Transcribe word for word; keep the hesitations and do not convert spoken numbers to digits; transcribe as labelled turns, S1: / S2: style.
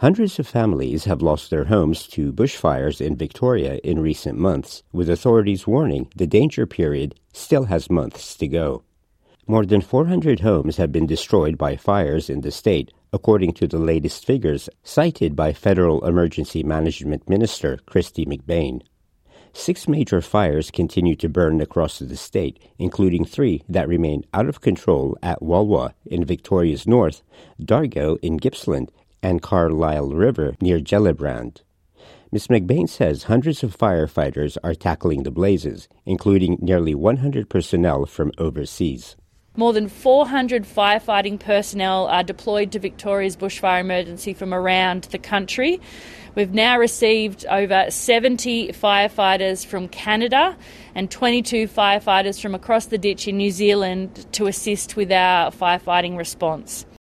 S1: Hundreds of families have lost their homes to bushfires in Victoria in recent months, with authorities warning the danger period still has months to go. More than four hundred homes have been destroyed by fires in the state, according to the latest figures cited by Federal Emergency Management Minister Kristy McBain. Six major fires continue to burn across the state, including three that remain out of control at Walwa in Victoria's north, Dargo in Gippsland, and Carlisle River near Gellibrand. Miz McBain says hundreds of firefighters are tackling the blazes, including nearly one hundred personnel from overseas.
S2: More than four hundred firefighting personnel are deployed to Victoria's bushfire emergency from around the country. We've now received over seventy firefighters from Canada and twenty-two firefighters from across the ditch in New Zealand to assist with our firefighting response.